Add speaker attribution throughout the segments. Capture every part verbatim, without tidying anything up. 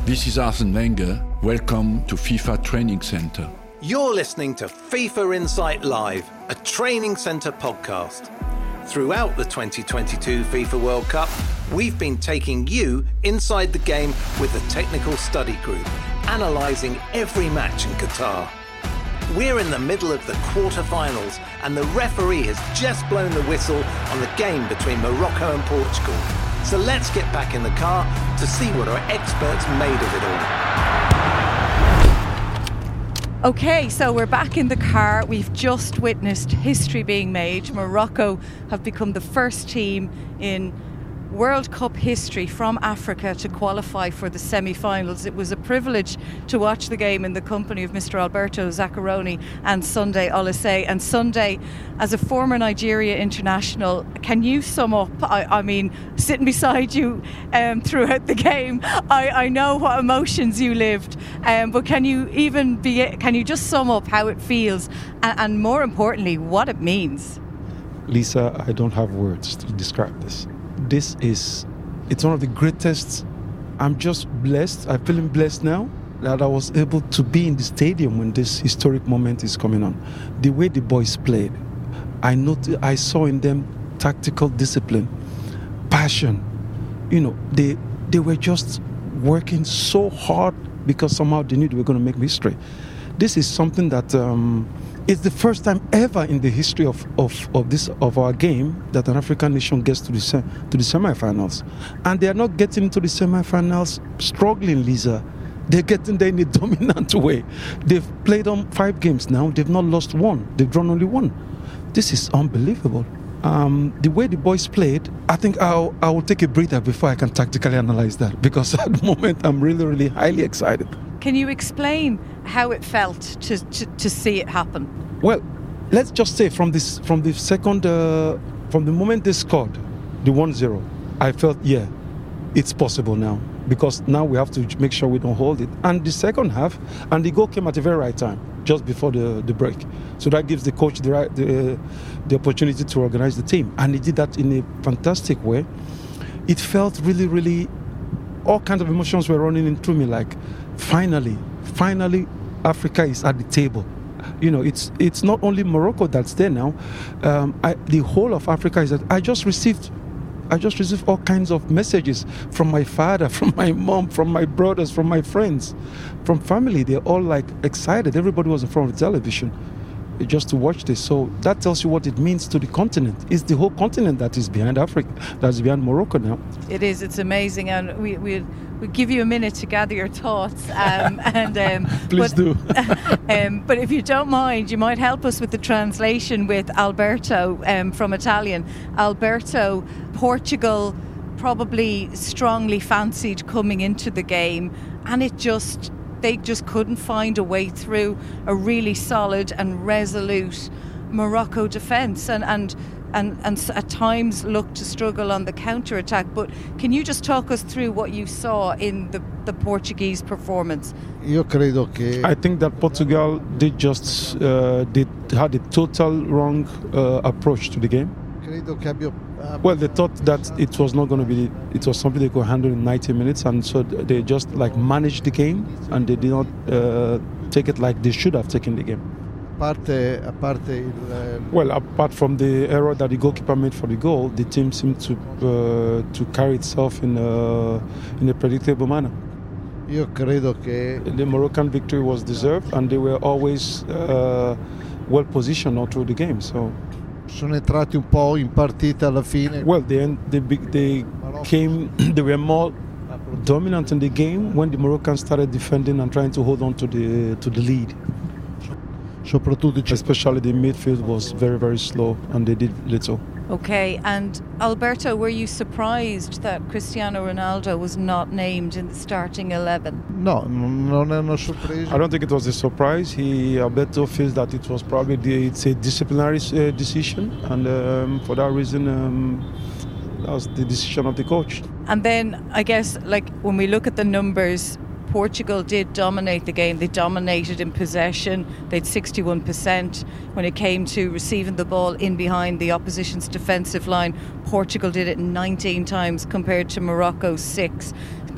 Speaker 1: This is Arsene Wenger. Welcome to FIFA Training Center.
Speaker 2: You're listening to FIFA Insight Live, a training centre podcast. Throughout the twenty twenty-two FIFA World Cup, we've been taking you inside the game with the Technical Study Group, analysing every match in Qatar. We're in the middle of the quarter-finals and the referee has just blown the whistle on the game between Morocco and Portugal. So let's get back in the car to see what our experts made of it all.
Speaker 3: Okay, so we're back in the car. We've just witnessed history being made. Morocco have become the first team in World Cup history from Africa to qualify for the semi-finals. It was a privilege to watch the game in the company of Mister Alberto Zaccheroni and Sunday Oliseh. And Sunday, as a former Nigeria international, can you sum up, I, I mean, sitting beside you um, throughout the game, I, I know what emotions you lived, um, but can you even be, can you just sum up how it feels and, and more importantly, what it means?
Speaker 4: Lisa, I don't have words to describe this. This is, it's one of the greatest. I'm just blessed. I'm feeling blessed now that I was able to be in the stadium when this historic moment is coming on. The way the boys played, I noticed, I saw in them tactical discipline, passion. You know, they they were just working so hard because somehow they knew they were going to make history. This is something that um, it's the first time ever in the history of, of, of this of our game that an African nation gets to the se- to the semi-finals, and they are not getting to the semi-finals struggling, Lisa. They're getting there in a dominant way. They've played on five games now. They've not lost one. They've drawn only one. This is unbelievable. Um, the way the boys played, I think I'll I will take a breather before I can tactically analyze that, because at the moment I'm really really highly excited.
Speaker 3: Can you explain how it felt to, to, to see it happen?
Speaker 4: Well, let's just say from this from the second uh, from the moment they scored the one zero, I felt yeah, it's possible now, because now we have to make sure we don't hold it. And the second half, and the goal came at the very right time, just before the, the break. So that gives the coach the right the, the opportunity to organize the team, and he did that in a fantastic way. It felt really really, all kinds of emotions were running in through me, like finally, finally, Africa is at the table. You know, it's it's not only Morocco that's there now. Um, I, the whole of Africa is that I just received, I just received all kinds of messages from my father, from my mom, from my brothers, from my friends, from family. They're all like excited. Everybody was in front of the television just to watch this. So that tells you what it means to the continent. It's the whole continent that is behind Africa, that's behind Morocco now.
Speaker 3: It is. It's amazing, and we we we give you a minute to gather your thoughts. Um, and um,
Speaker 4: please
Speaker 3: but,
Speaker 4: do.
Speaker 3: um, but if you don't mind, you might help us with the translation with Alberto um, from Italian. Alberto, Portugal probably strongly fancied coming into the game, and it just. They just couldn't find a way through a really solid and resolute Morocco defence, and, and and and at times looked to struggle on the counter-attack. But can you just talk us through what you saw in the, the Portuguese performance?
Speaker 5: Io credo che
Speaker 4: I think that Portugal did just uh, did had a total wrong uh, approach to the game.
Speaker 5: credo che abbia
Speaker 4: Well, they thought that it was not going to be, it was something they could handle in ninety minutes, and so they just like managed the game, and they did not uh, take it like they should have taken the game.
Speaker 5: a parte, a parte il,
Speaker 4: Well, apart from the error that the goalkeeper made for the goal, the team seemed to uh, to carry itself in a, in a predictable manner.
Speaker 5: io credo che
Speaker 4: The Moroccan victory was deserved, and they were always uh, well positioned all through the game. So.
Speaker 5: sono entrati un po' in partita alla fine.
Speaker 4: Well, they they they came. They were more dominant in the game when the Moroccans started defending and trying to hold on to the to the lead.
Speaker 5: Soprattutto,
Speaker 4: especially the midfield was very very slow, and they did little.
Speaker 3: Okay, and Alberto, were you surprised that Cristiano Ronaldo was not named in the starting eleven?
Speaker 5: No, non è una sorpresa.
Speaker 4: I don't think it was a surprise. He Alberto feels that it was probably the, it's a disciplinary uh, decision, and um, for that reason, um, that was the decision of the coach.
Speaker 3: And then I guess, like, when we look at the numbers, Portugal did dominate the game. They dominated in possession. They had sixty-one percent. When it came to receiving the ball in behind the opposition's defensive line, Portugal did it nineteen times compared to Morocco's six.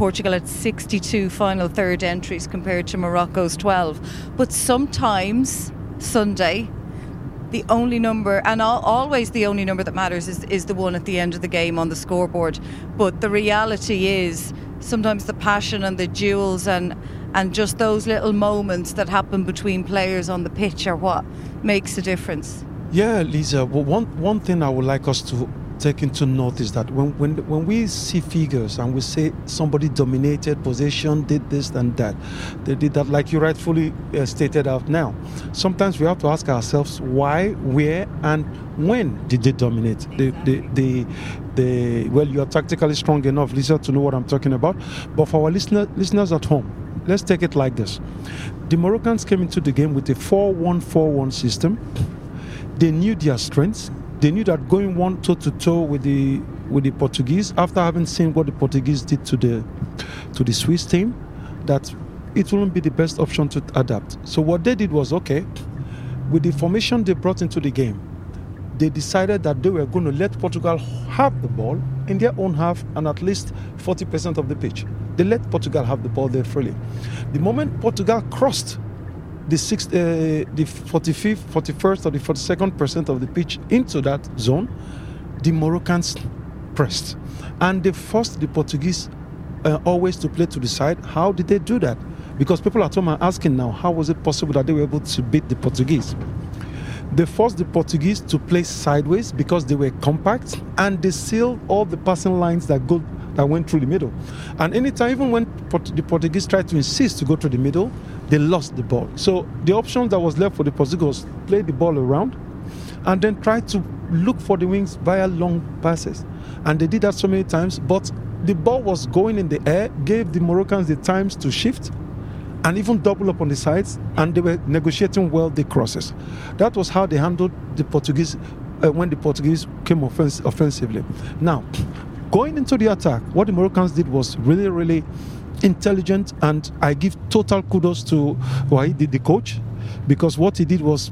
Speaker 3: Portugal had sixty-two final third entries compared to Morocco's twelve. But sometimes, Sunday, the only number, and always the only number that matters, is, is the one at the end of the game on the scoreboard. But the reality is, sometimes the passion and the duels and and just those little moments that happen between players on the pitch are what makes a difference.
Speaker 4: Yeah, Lisa, well, one, one thing I would like us to take into note is that when, when, when we see figures and we say somebody dominated possession, did this and that, they did that, like you rightfully uh, stated out now, sometimes we have to ask ourselves why, where, and when did they dominate? The, the, the, the, well, you are tactically strong enough, Lisa, to know what I'm talking about. But for our listener, listeners at home, let's take it like this. The Moroccans came into the game with a four one four one system. They knew their strengths. They knew that going one toe to toe with the with the Portuguese, after having seen what the Portuguese did to the to the Swiss team, that it wouldn't be the best option to adapt. So what they did was, okay, with the formation they brought into the game, they decided that they were going to let Portugal have the ball in their own half and at least forty percent of the pitch. They let Portugal have the ball there freely. The moment Portugal crossed the sixth, uh, the forty-fifth, forty-first, or the forty-second percent of the pitch into that zone, the Moroccans pressed, and they forced the Portuguese uh, always to play to the side. How did they do that? Because people at home are asking now, how was it possible that they were able to beat the Portuguese? They forced the Portuguese to play sideways because they were compact, and they sealed all the passing lines that go that went through the middle. And anytime, even when Port- the Portuguese tried to insist to go through the middle, they lost the ball. So the option that was left for the Portuguese was play the ball around and then try to look for the wings via long passes. And they did that so many times, but the ball was going in the air, gave the Moroccans the times to shift and even double up on the sides, and they were negotiating well the crosses. That was how they handled the Portuguese uh, when the Portuguese came offense- offensively. Now, going into the attack, what the Moroccans did was really, really intelligent, and I give total kudos to Wahid, the, the coach, because what he did was,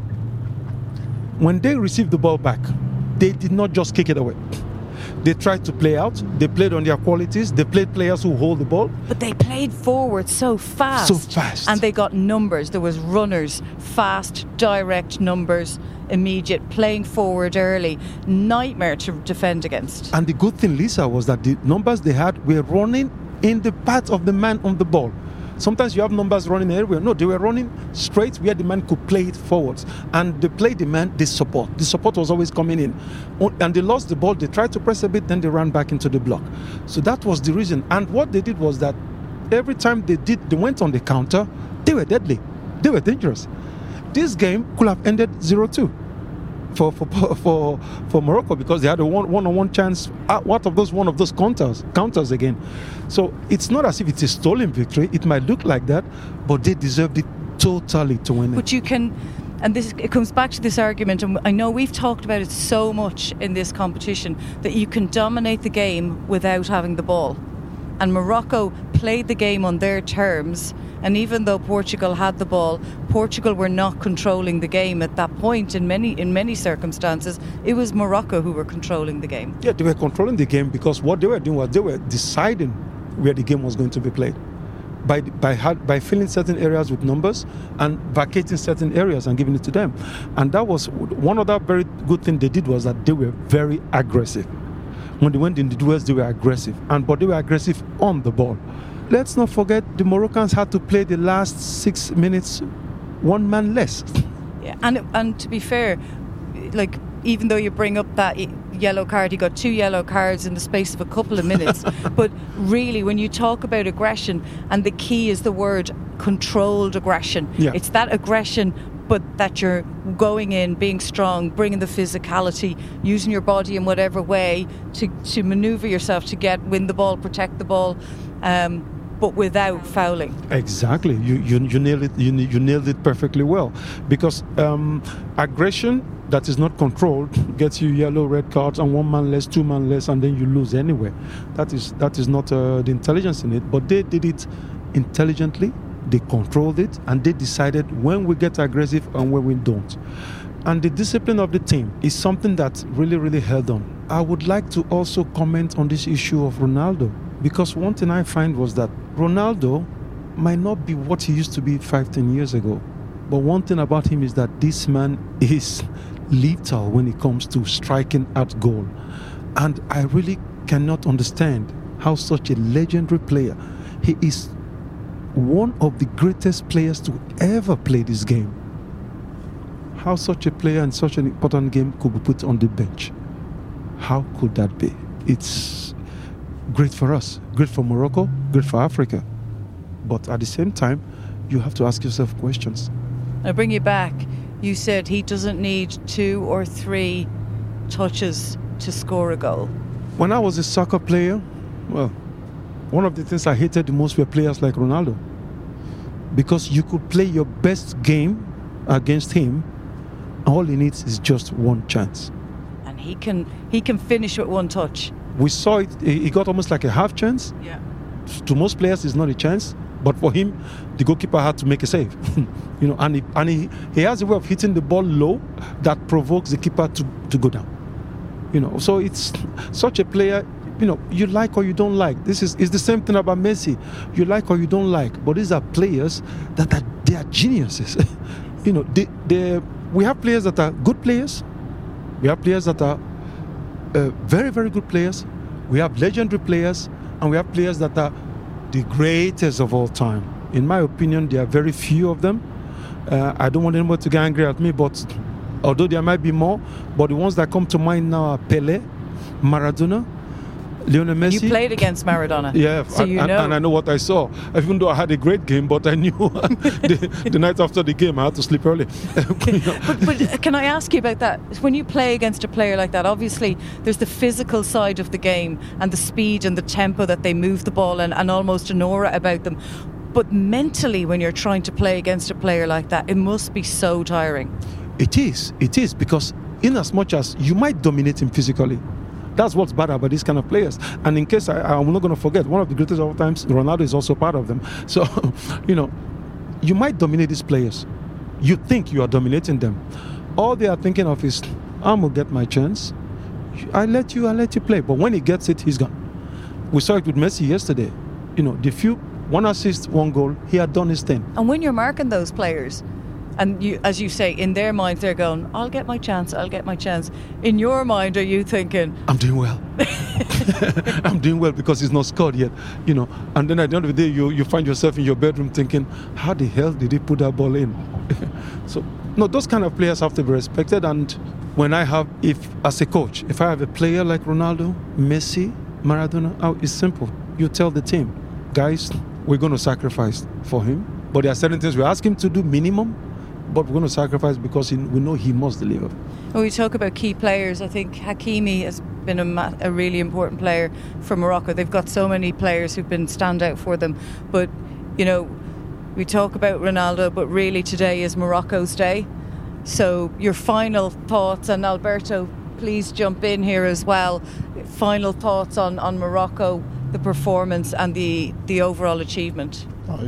Speaker 4: when they received the ball back, they did not just kick it away. They tried to play out. They played on their qualities. They played players who hold the ball.
Speaker 3: But they played forward so fast.
Speaker 4: So fast.
Speaker 3: And they got numbers. There was runners, fast, direct numbers, immediate, playing forward early. Nightmare to defend against.
Speaker 4: And the good thing, Lisa, was that the numbers they had were running in the path of the man on the ball. Sometimes you have numbers running everywhere. No, they were running straight where the man could play it forwards. And they played the man, the support. The support was always coming in. And they lost the ball. They tried to press a bit, then they ran back into the block. So that was the reason. And what they did was that every time they did, they went on the counter, they were deadly. They were dangerous. This game could have ended zero two. For, for for for Morocco, because they had a one one-on-one chance out of those one of those counters counters again. So it's not as if it's a stolen victory. It might look like that, but they deserved it totally to win it.
Speaker 3: But you can, and this it comes back to this argument, and I know we've talked about it so much in this competition, that you can dominate the game without having the ball. And Morocco played the game on their terms, and even though Portugal had the ball, Portugal were not controlling the game at that point. In many in many circumstances, it was Morocco who were controlling the game.
Speaker 4: Yeah, they were controlling the game because what they were doing was they were deciding where the game was going to be played by by by filling certain areas with numbers and vacating certain areas and giving it to them. And that was one other very good thing they did, was that they were very aggressive. When they went in the duels, they were aggressive, and but they were aggressive on the ball. Let's not forget the Moroccans had to play the last six minutes one man less.
Speaker 3: Yeah, and and to be fair, like, even though you bring up that yellow card, he got two yellow cards in the space of a couple of minutes. But really, when you talk about aggression, and the key is the word controlled aggression.
Speaker 4: Yeah.
Speaker 3: It's that aggression, but that you're going in, being strong, bringing the physicality, using your body in whatever way to, to manoeuvre yourself to get, win the ball, protect the ball, um, but without fouling.
Speaker 4: Exactly. You you, you nailed it. You, you nailed it perfectly well. Because um, aggression that is not controlled gets you yellow, red cards, and one man less, two man less, and then you lose anyway. That is that is not uh, the intelligence in it. But they did it intelligently. They controlled it, and they decided when we get aggressive and when we don't. And the discipline of the team is something that really, really held on. I would like to also comment on this issue of Ronaldo. Because one thing I find was that Ronaldo might not be what he used to be five, ten years ago. But one thing about him is that this man is lethal when it comes to striking at goal. And I really cannot understand how such a legendary player, he is one of the greatest players to ever play this game. How such a player in such an important game could be put on the bench? How could that be? It's great for us, great for Morocco, great for Africa. But at the same time, you have to ask yourself questions.
Speaker 3: I'll bring you back. You said he doesn't need two or three touches to score a goal.
Speaker 4: When I was a soccer player, well, one of the things I hated the most were players like Ronaldo. Because you could play your best game against him, all he needs is just one chance.
Speaker 3: And he can he can finish with one touch.
Speaker 4: We saw it, he got almost like a half chance.
Speaker 3: Yeah.
Speaker 4: To most players, it's not a chance. But for him, the goalkeeper had to make a save. you know, and he, and he, he has a way of hitting the ball low that provokes the keeper to, to go down. You know, so it's such a player, you know, you like or you don't like. This is it's the same thing about Messi. You like or you don't like. But these are players that are they are geniuses. you know, they, they we have players that are good players. We have players that are uh, very, very good players. We have legendary players, and we have players that are the greatest of all time. In my opinion, there are very few of them. Uh, I don't want anyone to get angry at me, but although there might be more, but the ones that come to mind now are Pelé, Maradona, Lionel Messi.
Speaker 3: You played against Maradona.
Speaker 4: Yeah,
Speaker 3: so
Speaker 4: and,
Speaker 3: you
Speaker 4: and,
Speaker 3: know.
Speaker 4: and I know what I saw. Even though I had a great game, but I knew the, the night after the game I had to sleep early.
Speaker 3: but, but can I ask you about that? When you play against a player like that, obviously there's the physical side of the game and the speed and the tempo that they move the ball and, and almost an aura about them. But mentally, when you're trying to play against a player like that, it must be so tiring.
Speaker 4: It is. It is, because in as much as you might dominate him physically, that's what's bad about these kind of players. And in case I, I'm not going to forget, one of the greatest of all times, Ronaldo is also part of them. So, you know, you might dominate these players. You think you are dominating them. All they are thinking of is, I'm going to get my chance. I let you, I let you play. But when he gets it, he's gone. We saw it with Messi yesterday. You know, the few, one assist, one goal, he had done his thing.
Speaker 3: And when you're marking those players, and you, as you say, in their minds, they're going, I'll get my chance, I'll get my chance. In your mind, are you thinking,
Speaker 4: I'm doing well. I'm doing well because he's not scored yet, you know. And then at the end of the day, you, you find yourself in your bedroom thinking, how the hell did he put that ball in? So, no, those kind of players have to be respected. And when I have, if as a coach, if I have a player like Ronaldo, Messi, Maradona, oh, it's simple. You tell the team, guys, we're going to sacrifice for him. But there are certain things we ask him to do minimum, but we're going to sacrifice because he, we know he must deliver.
Speaker 3: When we talk about key players, I think Hakimi has been a, ma- a really important player for Morocco. They've got so many players who've been standout for them. But, you know, we talk about Ronaldo, but really today is Morocco's day. So your final thoughts, and Alberto, please jump in here as well. Final thoughts on, on Morocco, the performance and the, the overall achievement.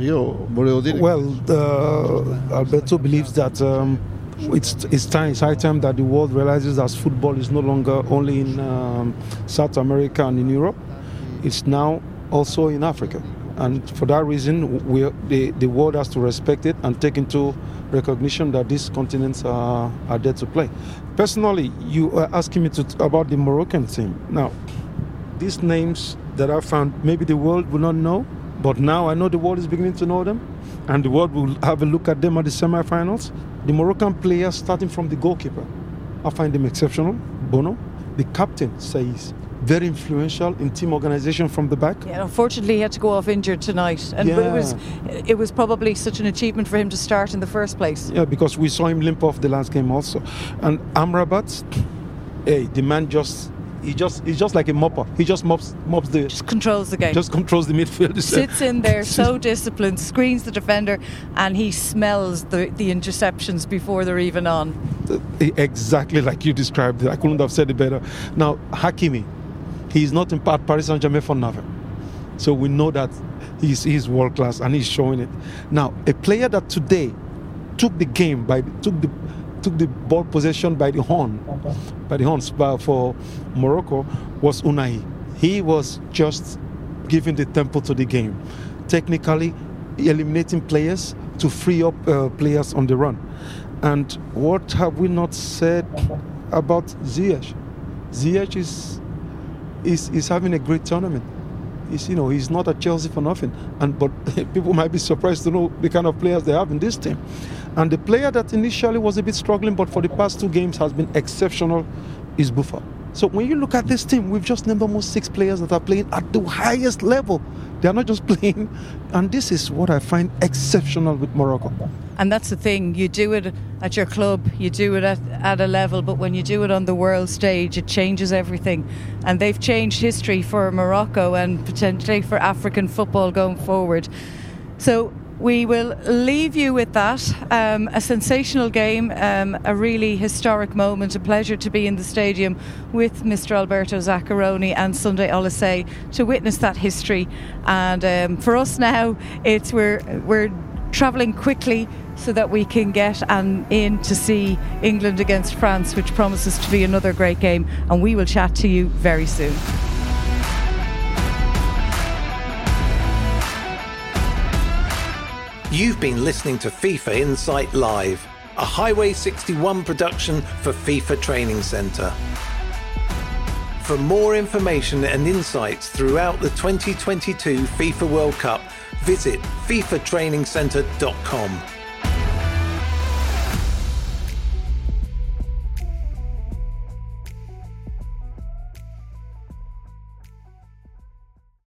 Speaker 4: Well, uh, Alberto believes that um, it's it's time, it's high time that the world realizes that football is no longer only in um, South America and in Europe. It's now also in Africa, and for that reason, we the the world has to respect it and take into recognition that these continents are are there to play. Personally, you are asking me to about the Moroccan team. Now, these names that I found, maybe the world will not know. But now I know the world is beginning to know them, and the world will have a look at them at the semi-finals. The Moroccan players, starting from the goalkeeper, I find them exceptional. Bono, the captain, says very influential in team organization from the back.
Speaker 3: Yeah, unfortunately, he had to go off injured tonight, and
Speaker 4: yeah.
Speaker 3: it was it was probably such an achievement for him to start in the first place.
Speaker 4: Yeah, because we saw him limp off the last game also, and Amrabat, hey, the man just. He just he's just like a mopper. He just mops mops the
Speaker 3: just controls the game.
Speaker 4: Just controls the midfield.
Speaker 3: Sits in there so disciplined, screens the defender, and he smells the, the interceptions before they're even on.
Speaker 4: Exactly like you described it. I couldn't have said it better. Now Hakimi, he's not in Paris Saint-Germain for nothing. So we know that he's he's world class and he's showing it. Now a player that today took the game by took the took the ball possession by the horn, by the horns for Morocco was Unai. He was just giving the tempo to the game. Technically, eliminating players to free up uh, players on the run. And what have we not said about Ziyech? Ziyech is, is, is having a great tournament. He's, you know, he's not at Chelsea for nothing. And but people might be surprised to know the kind of players they have in this team. And the player that initially was a bit struggling, but for the past two games has been exceptional, is Buffon. So when you look at this team, we've just named almost six players that are playing at the highest level. They are not just playing. And this is what I find exceptional with Morocco.
Speaker 3: And that's the thing. You do it at your club, you do it at, at a level, but when you do it on the world stage, it changes everything. And they've changed history for Morocco and potentially for African football going forward. So we will leave you with that. Um, a sensational game, um, a really historic moment, a pleasure to be in the stadium with Mister Alberto Zaccheroni and Sunday Oliseh to witness that history. And um, for us now, it's we're we're travelling quickly so that we can get an in to see England against France, which promises to be another great game. And we will chat to you very soon.
Speaker 2: You've been listening to FIFA Insight Live, a Highway sixty-one production for FIFA Training Centre. For more information and insights throughout the twenty twenty-two FIFA World Cup, visit FIFA training centre dot com.